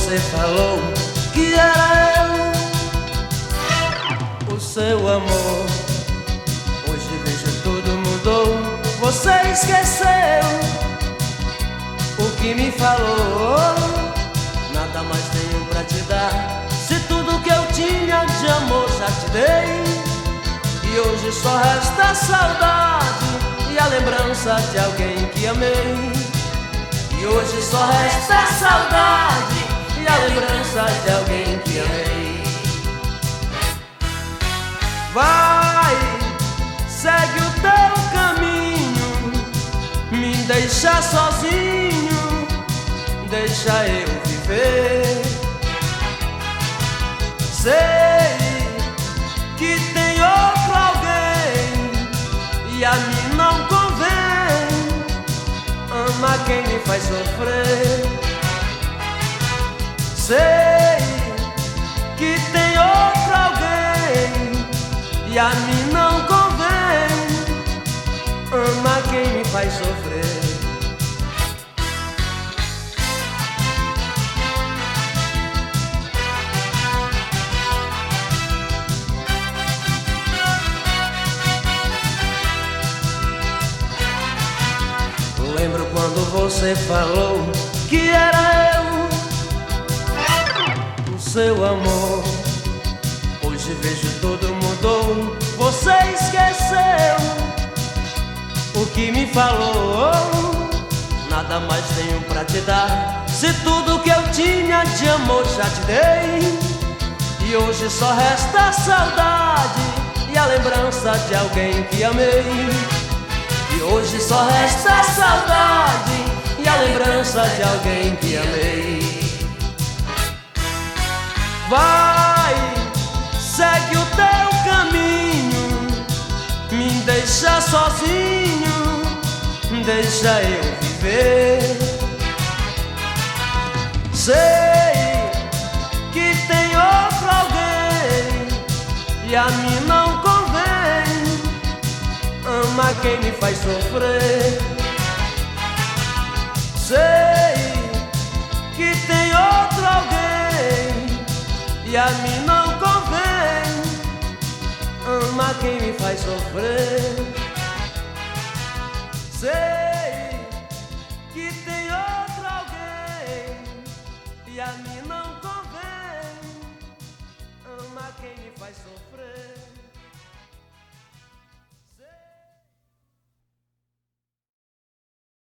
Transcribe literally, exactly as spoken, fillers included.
você falou que era eu, o seu amor. Hoje vejo tudo mudou, você esqueceu o que me falou. Nada mais tenho pra te dar, se tudo que eu tinha de amor já te dei. E hoje só resta a saudade e a lembrança de alguém que amei. E hoje só resta a saudade e a lembrança de alguém que amei. Vai, segue o teu caminho, me deixa sozinho, deixa eu viver. Sei que tem outro alguém e a mim não convém. Ama quem me faz sofrer. Sei que tem outro alguém e a mim não convém. Ama quem me faz sofrer. Lembro quando você falou que era eu, o seu amor. Hoje vejo tudo mudou, você esqueceu o que me falou. Nada mais tenho pra te dar, se tudo que eu tinha de amor já te dei. E hoje só resta a saudade e a lembrança de alguém que amei. E hoje só resta a saudade e a lembrança de alguém que amei. Vai, segue o teu caminho, me deixa sozinho, deixa eu viver. Sei que tem outro alguém e a mim não convém. Ama quem me faz sofrer. Sei que tem outro alguém e a mim não convém. Ama quem me faz sofrer. Sei que tem outro alguém e a mim não convém. Ama quem me faz sofrer.